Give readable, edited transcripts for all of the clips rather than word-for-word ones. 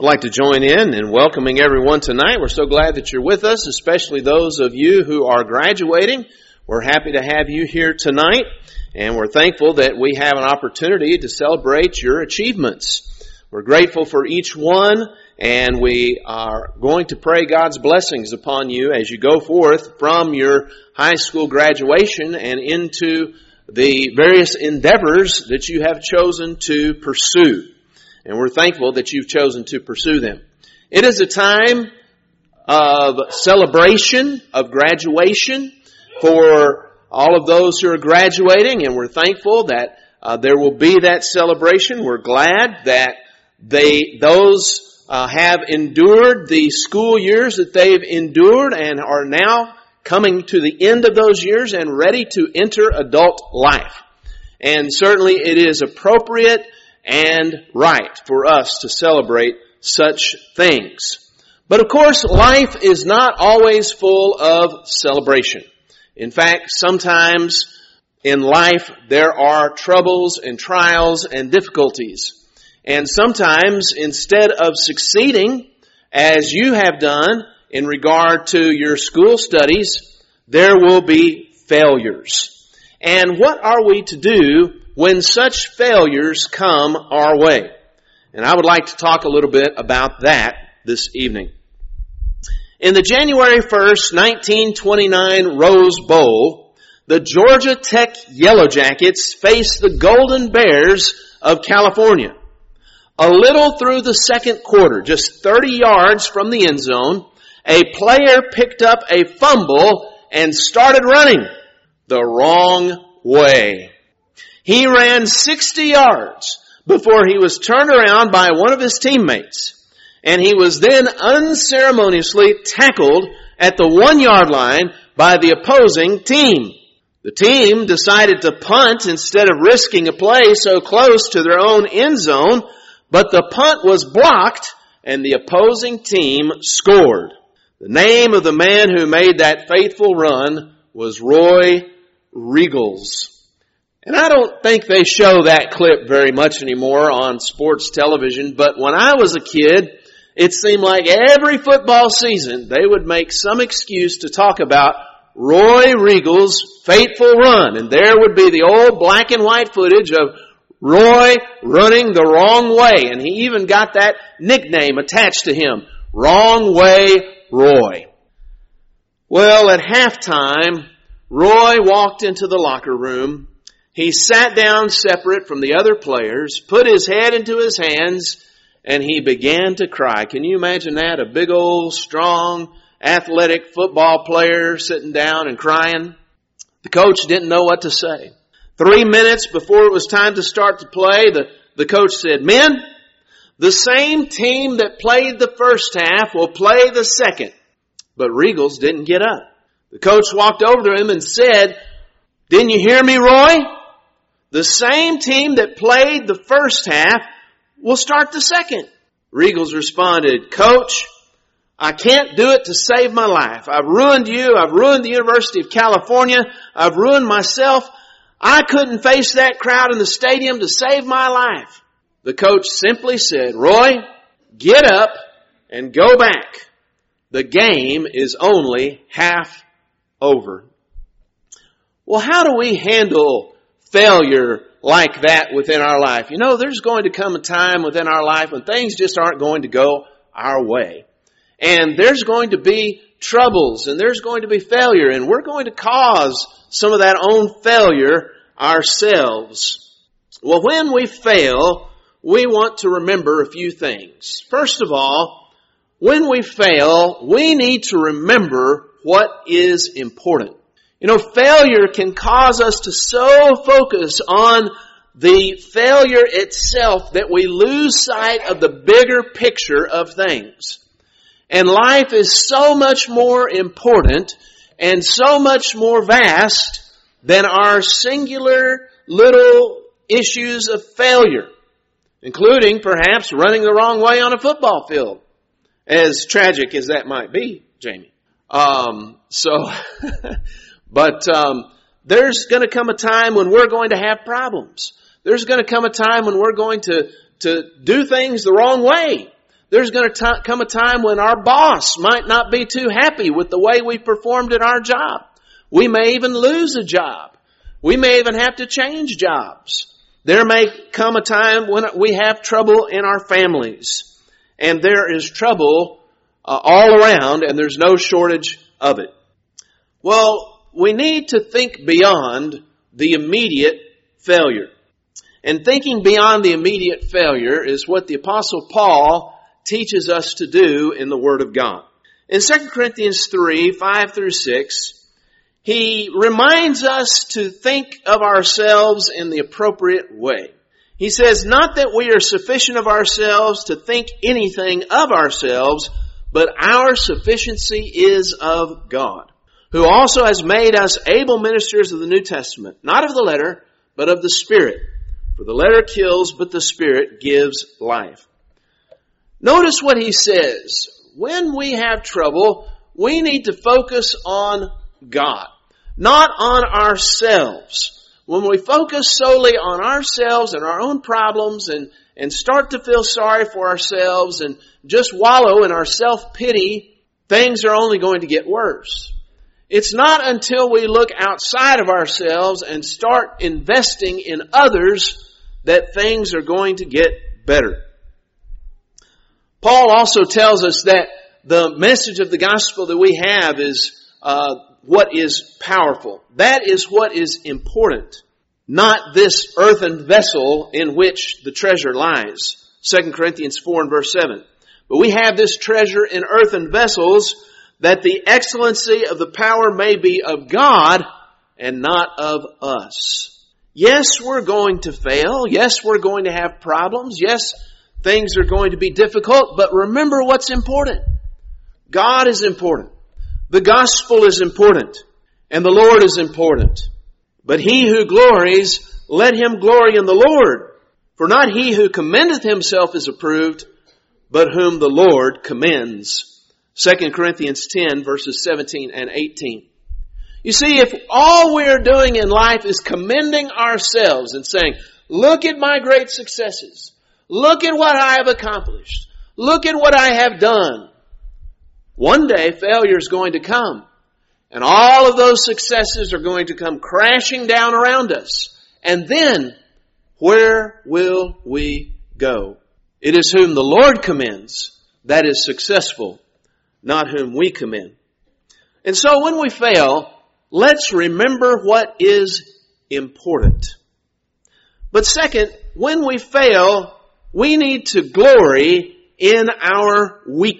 I'd like to join in welcoming everyone tonight. We're so glad that you're with us, especially those of you who are graduating. We're happy to have you here tonight, and we're thankful that we have an opportunity to celebrate your achievements. We're grateful for each one, and we are going to pray God's blessings upon you as you go forth from your high school graduation and into the various endeavors that you have chosen to pursue. And we're thankful that you've chosen to pursue them. It is a time of celebration, of graduation for all of those who are graduating, and we're thankful that there will be that celebration. We're glad that those have endured the school years that they've endured and are now coming to the end of those years and ready to enter adult life. And certainly it is appropriate and right for us to celebrate such things. But of course, life is not always full of celebration. In fact, sometimes in life there are troubles and trials and difficulties. And sometimes instead of succeeding as you have done in regard to your school studies, there will be failures. And what are we to do when such failures come our way? And I would like to talk a little bit about that this evening. In the January 1st, 1929 Rose Bowl, the Georgia Tech Yellow Jackets faced the Golden Bears of California. A little through the second quarter, just 30 yards from the end zone, a player picked up a fumble and started running the wrong way. He ran 60 yards before he was turned around by one of his teammates, and he was then unceremoniously tackled at the 1-yard line by the opposing team. The team decided to punt instead of risking a play so close to their own end zone, but the punt was blocked and the opposing team scored. The name of the man who made that faithful run was Roy Riegels. And I don't think they show that clip very much anymore on sports television, but when I was a kid, it seemed like every football season they would make some excuse to talk about Roy Riegels' faithful run. And there would be the old black and white footage of Roy running the wrong way. And he even got that nickname attached to him, Wrong Way Roy. Well, at halftime, Roy walked into the locker room. He sat down separate from the other players, put his head into his hands, and he began to cry. Can you imagine that? A big old, strong, athletic football player sitting down and crying. The coach didn't know what to say. 3 minutes before it was time to start the play, the coach said, "Men, the same team that played the first half will play the second." But Riegels didn't get up. The coach walked over to him and said, "Didn't you hear me, Roy? The same team that played the first half will start the second." Riegels responded, "Coach, I can't do it to save my life. I've ruined you. I've ruined the University of California. I've ruined myself. I couldn't face that crowd in the stadium to save my life." The coach simply said, "Roy, get up and go back. The game is only half over." Well, how do we handle failure like that within our life? You know, there's going to come a time within our life when things just aren't going to go our way. And there's going to be troubles and there's going to be failure, and we're going to cause some of that own failure ourselves. Well, when we fail, we want to remember a few things. First of all, when we fail, we need to remember what is important. You know, failure can cause us to so focus on the failure itself that we lose sight of the bigger picture of things. And life is so much more important and so much more vast than our singular little issues of failure, including perhaps running the wrong way on a football field, as tragic as that might be, Jamie. But there's going to come a time when we're going to have problems. There's going to come a time when we're going to do things the wrong way. There's going to come a time when our boss might not be too happy with the way we performed at our job. We may even lose a job. We may even have to change jobs. There may come a time when we have trouble in our families. And there is trouble all around, and there's no shortage of it. Well, we need to think beyond the immediate failure. And thinking beyond the immediate failure is what the Apostle Paul teaches us to do in the Word of God. In 2 Corinthians 3, 5 through 6, he reminds us to think of ourselves in the appropriate way. He says, not that we are sufficient of ourselves to think anything of ourselves, but our sufficiency is of God, who also has made us able ministers of the New Testament, not of the letter, but of the Spirit. For the letter kills, but the Spirit gives life. Notice what he says. When we have trouble, we need to focus on God, not on ourselves. When we focus solely on ourselves and our own problems and start to feel sorry for ourselves and just wallow in our self-pity, things are only going to get worse. It's not until we look outside of ourselves and start investing in others that things are going to get better. Paul also tells us that the message of the gospel that we have is what is powerful. That is what is important, not this earthen vessel in which the treasure lies. 2 Corinthians 4 and verse 7. But we have this treasure in earthen vessels, that the excellency of the power may be of God and not of us. Yes, we're going to fail. Yes, we're going to have problems. Yes, things are going to be difficult. But remember what's important. God is important. The gospel is important. And the Lord is important. But he who glories, let him glory in the Lord. For not he who commendeth himself is approved, but whom the Lord commends. 2 Corinthians 10 verses 17 and 18. You see, if all we are doing in life is commending ourselves and saying, look at my great successes. Look at what I have accomplished. Look at what I have done. One day failure is going to come. And all of those successes are going to come crashing down around us. And then, where will we go? It is whom the Lord commends that is successful, not whom we commend. And so when we fail, let's remember what is important. But second, when we fail, we need to glory in our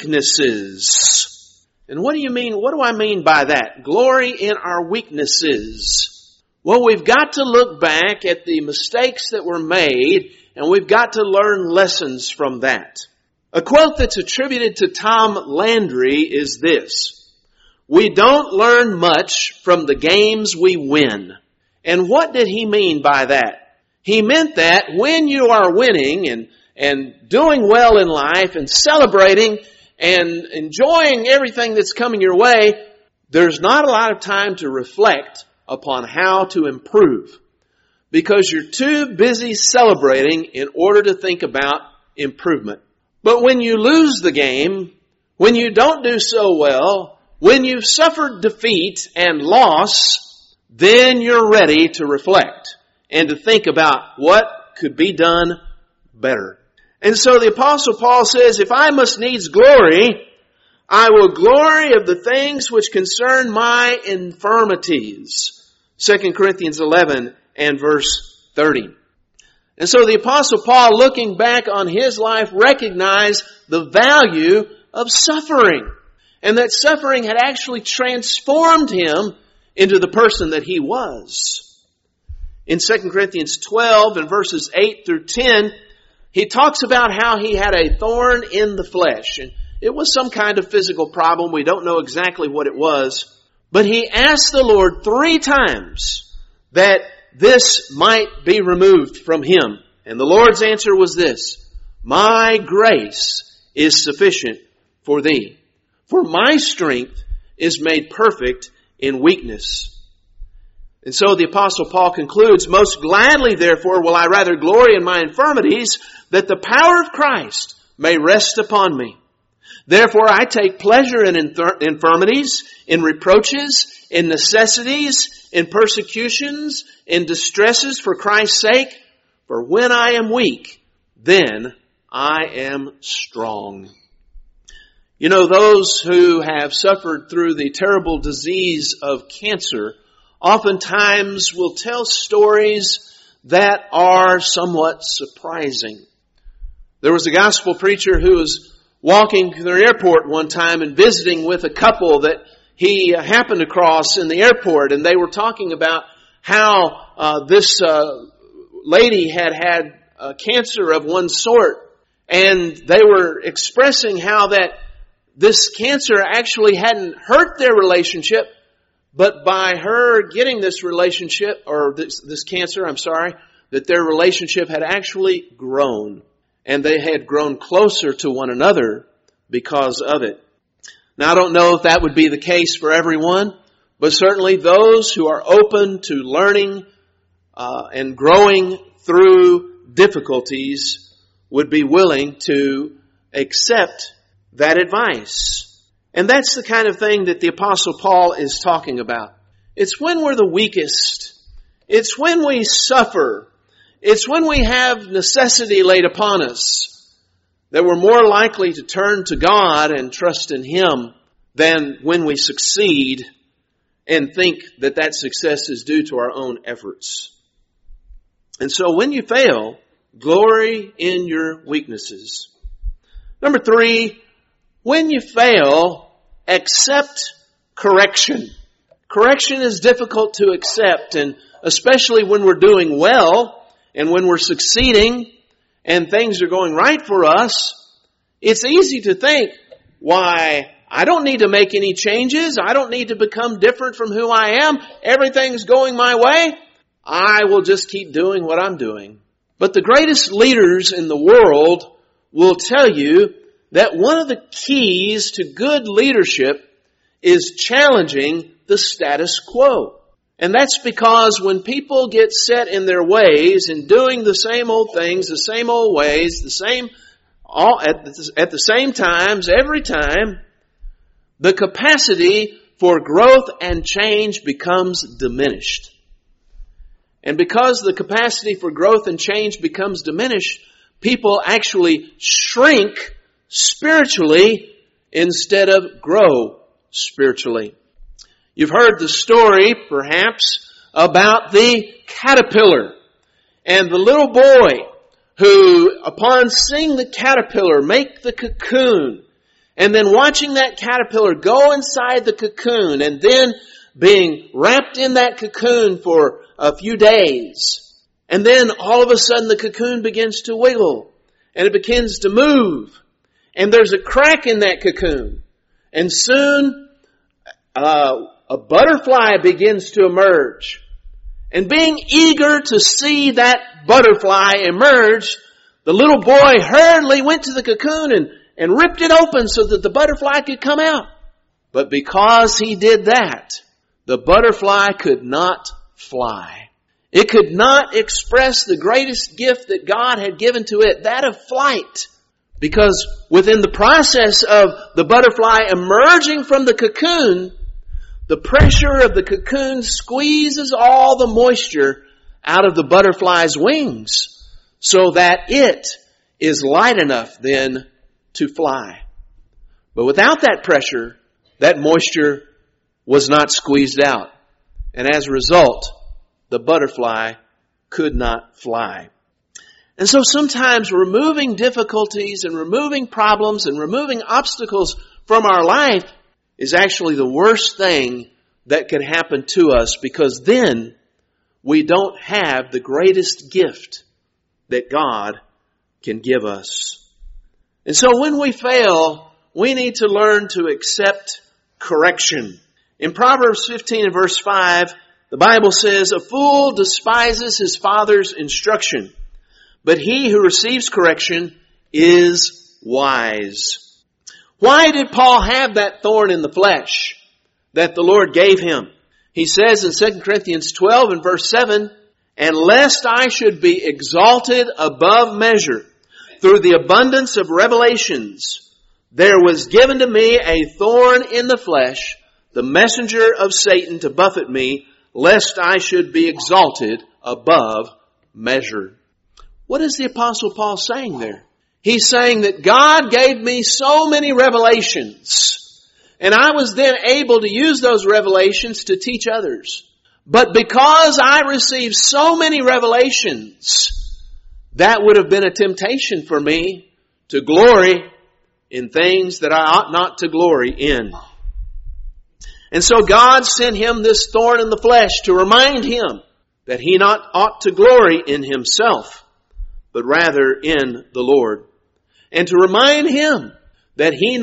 weaknesses. And what do I mean by that? Glory in our weaknesses. Well, we've got to look back at the mistakes that were made, and we've got to learn lessons from that. A quote that's attributed to Tom Landry is this: we don't learn much from the games we win. And what did he mean by that? He meant that when you are winning and doing well in life and celebrating and enjoying everything that's coming your way, there's not a lot of time to reflect upon how to improve, because you're too busy celebrating in order to think about improvement. But when you lose the game, when you don't do so well, when you've suffered defeat and loss, then you're ready to reflect and to think about what could be done better. And so the Apostle Paul says, if I must needs glory, I will glory of the things which concern my infirmities. 2 Corinthians 11 and verse 30. And so the Apostle Paul, looking back on his life, recognized the value of suffering. And that suffering had actually transformed him into the person that he was. In 2 Corinthians 12 and verses 8 through 10, he talks about how he had a thorn in the flesh. And it was some kind of physical problem. We don't know exactly what it was. But he asked the Lord 3 times that this might be removed from him. And the Lord's answer was this: my grace is sufficient for thee, for my strength is made perfect in weakness. And so the Apostle Paul concludes, most gladly therefore will I rather glory in my infirmities, that the power of Christ may rest upon me. Therefore I take pleasure in infirmities, in reproaches, in necessities, in persecutions, in distresses for Christ's sake. For when I am weak, then I am strong. You know, those who have suffered through the terrible disease of cancer oftentimes will tell stories that are somewhat surprising. There was a gospel preacher who was walking through the airport one time and visiting with a couple that he happened across in the airport, and they were talking about how this lady had cancer of one sort, and they were expressing how that this cancer actually hadn't hurt their relationship, but by her getting this relationship, or this cancer, that their relationship had actually grown, and they had grown closer to one another because of it. Now, I don't know if that would be the case for everyone, but certainly those who are open to learning and growing through difficulties would be willing to accept that advice. And that's the kind of thing that the Apostle Paul is talking about. It's when we're the weakest. It's when we suffer. It's when we have necessity laid upon us that we're more likely to turn to God and trust in Him than when we succeed and think that that success is due to our own efforts. And so when you fail, glory in your weaknesses. Number 3, when you fail, accept correction. Correction is difficult to accept, and especially when we're doing well and when we're succeeding and things are going right for us, it's easy to think, why, I don't need to make any changes. I don't need to become different from who I am. Everything's going my way. I will just keep doing what I'm doing. But the greatest leaders in the world will tell you that one of the keys to good leadership is challenging the status quo. And that's because when people get set in their ways and doing the same old things, the same old ways, at the same times, every time, the capacity for growth and change becomes diminished. And because the capacity for growth and change becomes diminished, people actually shrink spiritually instead of grow spiritually. You've heard the story, perhaps, about the caterpillar and the little boy who, upon seeing the caterpillar make the cocoon, and then watching that caterpillar go inside the cocoon, and then being wrapped in that cocoon for a few days, and then all of a sudden the cocoon begins to wiggle, and it begins to move, and there's a crack in that cocoon, and soon a butterfly begins to emerge. And being eager to see that butterfly emerge, the little boy hurriedly went to the cocoon and ripped it open so that the butterfly could come out. But because he did that, the butterfly could not fly. It could not express the greatest gift that God had given to it, that of flight. Because within the process of the butterfly emerging from the cocoon, the pressure of the cocoon squeezes all the moisture out of the butterfly's wings so that it is light enough then to fly. But without that pressure, that moisture was not squeezed out. And as a result, the butterfly could not fly. And so sometimes removing difficulties and removing problems and removing obstacles from our life is actually the worst thing that could happen to us, because then we don't have the greatest gift that God can give us. And so when we fail, we need to learn to accept correction. In Proverbs 15 and verse 5, the Bible says, "A fool despises his father's instruction, but he who receives correction is wise." Why did Paul have that thorn in the flesh that the Lord gave him? He says in 2 Corinthians 12 and verse 7, "And lest I should be exalted above measure through the abundance of revelations, there was given to me a thorn in the flesh, the messenger of Satan to buffet me, lest I should be exalted above measure. What is the Apostle Paul saying there? He's saying that God gave me so many revelations, and I was then able to use those revelations to teach others. But because I received so many revelations, that would have been a temptation for me to glory in things that I ought not to glory in. And so God sent him this thorn in the flesh to remind him that he not ought to glory in himself, but rather in the Lord. And to remind him that he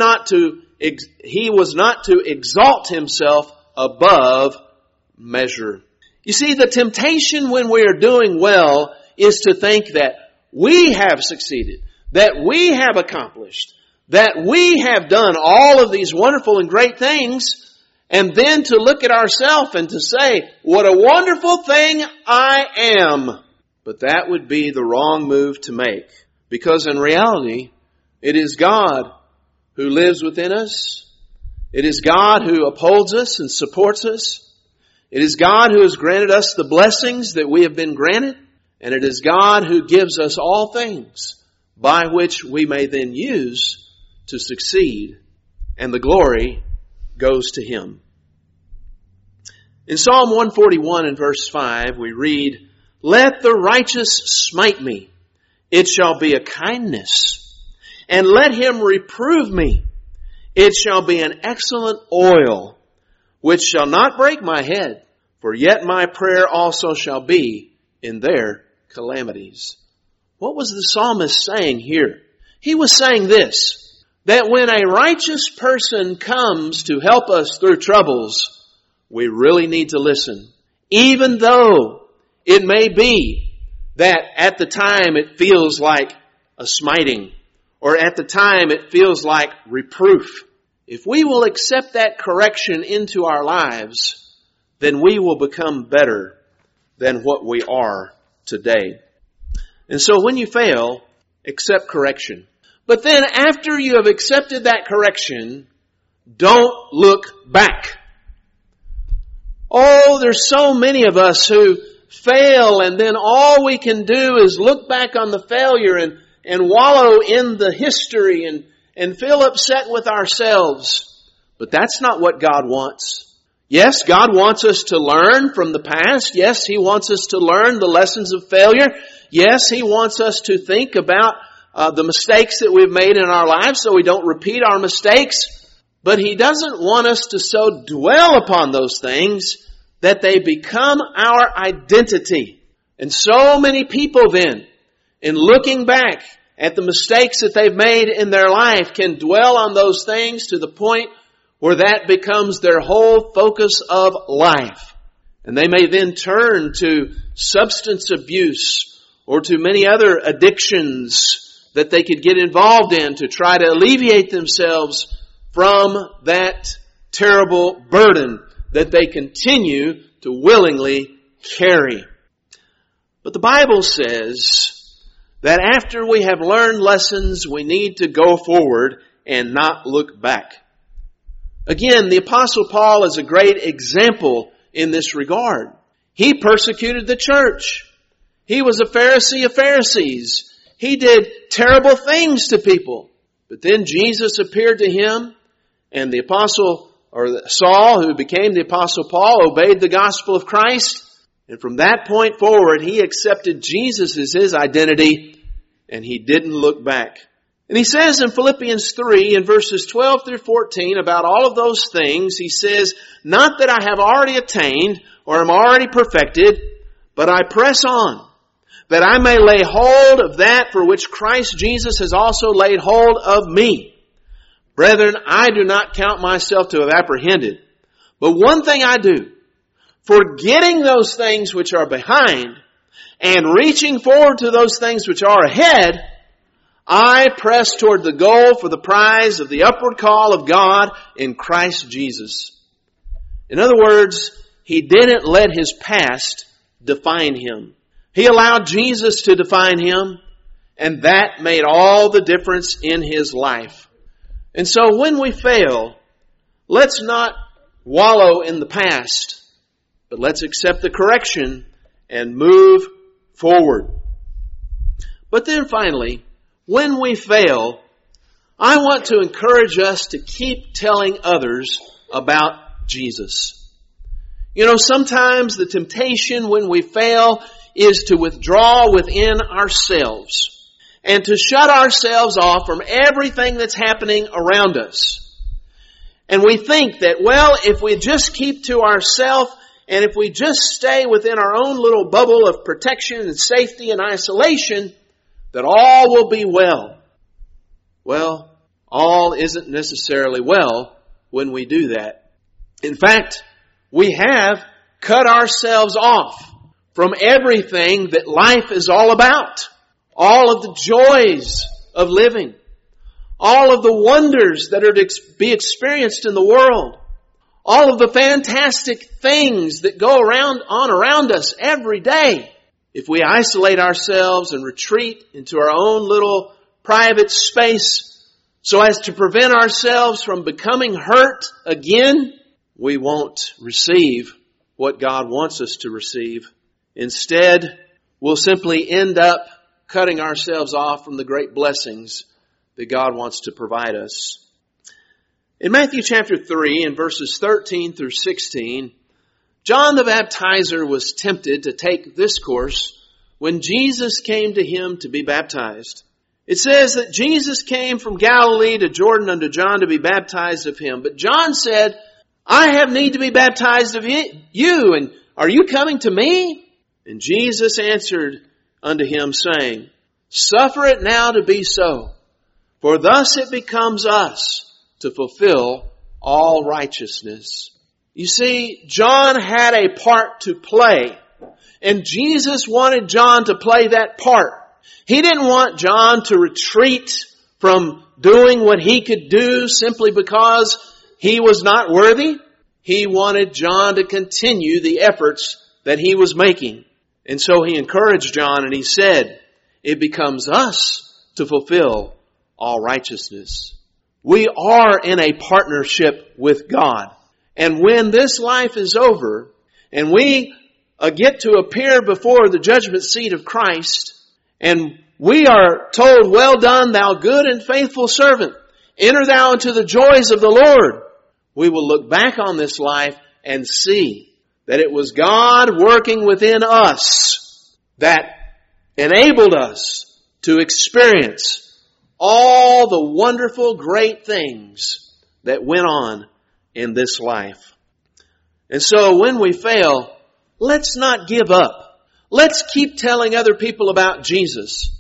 was not to exalt himself above measure. You see, the temptation when we are doing well is to think that we have succeeded, that we have accomplished, that we have done all of these wonderful and great things, and then to look at ourselves and to say, what a wonderful thing I am. But that would be the wrong move to make. Because in reality, it is God who lives within us. It is God who upholds us and supports us. It is God who has granted us the blessings that we have been granted. And it is God who gives us all things by which we may then use to succeed. And the glory goes to Him. In Psalm 141 and verse 5 we read, "Let the righteous smite me, it shall be a kindness. And let him reprove me, it shall be an excellent oil, which shall not break my head, for yet my prayer also shall be in their calamities." What was the psalmist saying here? He was saying this, that when a righteous person comes to help us through troubles, we really need to listen. Even though it may be that at the time it feels like a smiting, or at the time it feels like reproof. If we will accept that correction into our lives, then we will become better than what we are today. And so when you fail, accept correction. But then after you have accepted that correction, don't look back. Oh, there's so many of us who fail, and then all we can do is look back on the failure and wallow in the history and feel upset with ourselves. But that's not what God wants. Yes, God wants us to learn from the past. Yes, He wants us to learn the lessons of failure. Yes, He wants us to think about the mistakes that we've made in our lives so we don't repeat our mistakes. But He doesn't want us to so dwell upon those things that they become our identity. And so many people then, in looking back at the mistakes that they've made in their life, can dwell on those things to the point where that becomes their whole focus of life. And they may then turn to substance abuse or to many other addictions that they could get involved in to try to alleviate themselves from that terrible burden that they continue to willingly carry. But the Bible says that after we have learned lessons, we need to go forward and not look back. Again, the Apostle Paul is a great example in this regard. He persecuted the church. He was a Pharisee of Pharisees. He did terrible things to people. But then Jesus appeared to him, and the apostle, or Saul, who became the Apostle Paul, obeyed the gospel of Christ. And from that point forward, he accepted Jesus as his identity, and he didn't look back. And he says in Philippians 3, in verses 12 through 14, about all of those things, he says, "Not that I have already attained or am already perfected, but I press on, that I may lay hold of that for which Christ Jesus has also laid hold of me. Brethren, I do not count myself to have apprehended, but one thing I do, forgetting those things which are behind and reaching forward to those things which are ahead, I press toward the goal for the prize of the upward call of God in Christ Jesus." In other words, he didn't let his past define him. He allowed Jesus to define him, And that made all the difference in his life. And so when we fail, let's not wallow in the past, but let's accept the correction and move forward. But then finally, when we fail, I want to encourage us to keep telling others about Jesus. You know, sometimes the temptation when we fail is to withdraw within ourselves and to shut ourselves off from everything that's happening around us. And we think that, well, if we just keep to ourselves and if we just stay within our own little bubble of protection and safety and isolation, that all will be well. Well, all isn't necessarily well when we do that. In fact, we have cut ourselves off from everything that life is all about. All of the joys of living. All of the wonders that are to be experienced in the world. All of the fantastic things that go around us every day. If we isolate ourselves and retreat into our own little private space so as to prevent ourselves from becoming hurt again, we won't receive what God wants us to receive. Instead, we'll simply end up cutting ourselves off from the great blessings that God wants to provide us. In Matthew chapter 3 and verses 13 through 16, John the Baptizer was tempted to take this course when Jesus came to him to be baptized. It says that Jesus came from Galilee to Jordan unto John to be baptized of him. But John said, I have need to be baptized of you, and are you coming to me? And Jesus answered unto him, saying, Suffer it now to be so, for thus it becomes us to fulfill all righteousness. You see, John had a part to play, and Jesus wanted John to play that part. He didn't want John to retreat from doing what he could do simply because he was not worthy. He wanted John to continue the efforts that he was making. And so he encouraged John and he said, it becomes us to fulfill all righteousness. We are in a partnership with God. And when this life is over and we get to appear before the judgment seat of Christ and we are told, well done, thou good and faithful servant. Enter thou into the joys of the Lord. We will look back on this life and see that it was God working within us that enabled us to experience all the wonderful, great things that went on in this life. And so when we fail, let's not give up. Let's keep telling other people about Jesus.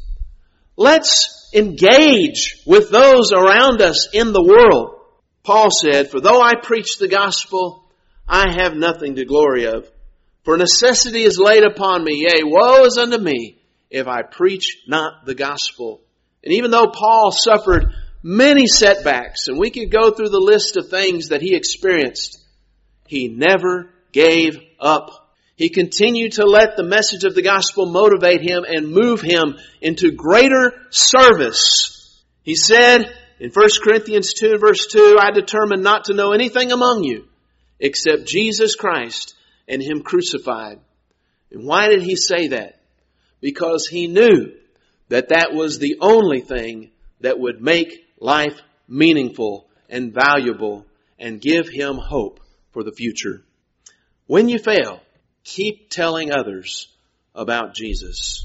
Let's engage with those around us in the world. Paul said, For though I preach the gospel, I have nothing to glory of. For necessity is laid upon me, yea, woe is unto me, if I preach not the gospel. And even though Paul suffered many setbacks, and we could go through the list of things that he experienced, he never gave up. He continued to let the message of the gospel motivate him and move him into greater service. He said in 1 Corinthians 2 and verse 2, I determined not to know anything among you except Jesus Christ and Him crucified. And why did he say that? Because he knew that that was the only thing that would make life meaningful and valuable and give him hope for the future. When you fail, keep telling others about Jesus.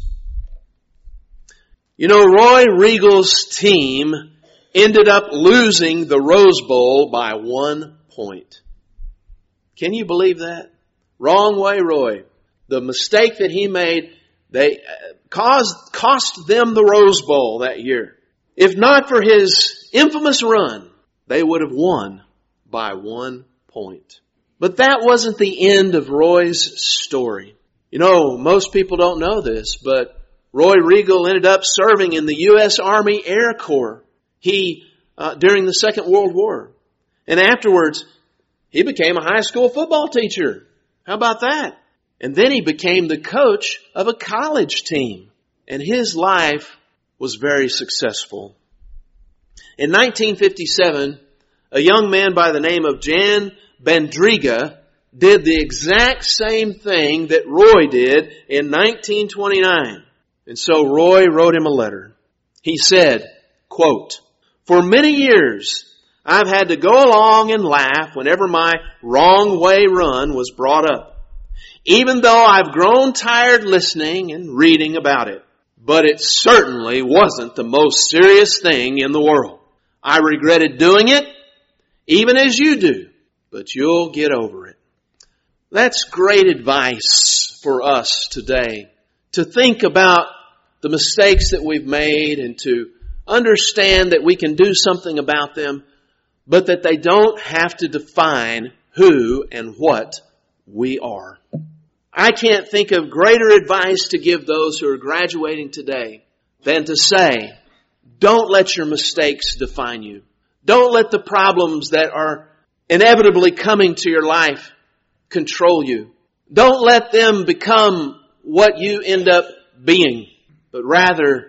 You know, Roy Regal's team ended up losing the Rose Bowl by 1 point. Can you believe that? Wrong way, Roy. The mistake that he made, they cost them the Rose Bowl that year. If not for his infamous run, they would have won by 1 point. But that wasn't the end of Roy's story. You know, most people don't know this, but Roy Regal ended up serving in the U.S. Army Air Corps. During the Second World War. And afterwards, he became a high school football teacher. How about that? And then he became the coach of a college team. And his life was very successful. In 1957, a young man by the name of Jan Bandriga did the exact same thing that Roy did in 1929. And so Roy wrote him a letter. He said, quote, "For many years, I've had to go along and laugh whenever my wrong way run was brought up, even though I've grown tired listening and reading about it. But it certainly wasn't the most serious thing in the world. I regretted doing it, even as you do, but you'll get over it." That's great advice for us today, to think about the mistakes that we've made and to understand that we can do something about them, but that they don't have to define who and what we are. I can't think of greater advice to give those who are graduating today than to say, don't let your mistakes define you. Don't let the problems that are inevitably coming to your life control you. Don't let them become what you end up being, but rather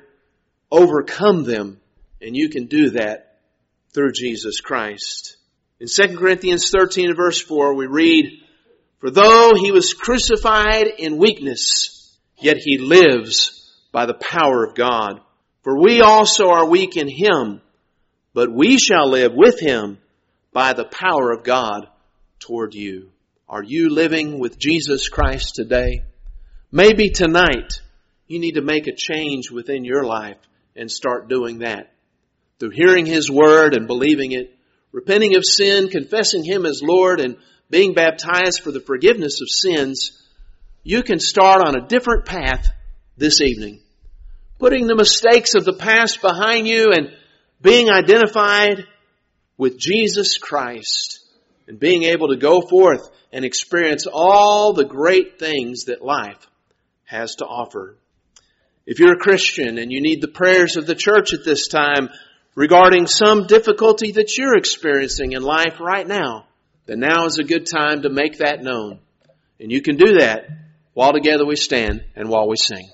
overcome them. And you can do that through Jesus Christ. In 2 Corinthians 13 and verse 4, we read, "For though he was crucified in weakness, yet he lives by the power of God. For we also are weak in him, but we shall live with him by the power of God toward you." Are you living with Jesus Christ today? Maybe tonight you need to make a change within your life and start doing that. Through hearing His Word and believing it, repenting of sin, confessing Him as Lord, and being baptized for the forgiveness of sins, you can start on a different path this evening. Putting the mistakes of the past behind you and being identified with Jesus Christ and being able to go forth and experience all the great things that life has to offer. If you're a Christian and you need the prayers of the church at this time regarding some difficulty that you're experiencing in life right now, then now is a good time to make that known. And you can do that while together we stand and while we sing.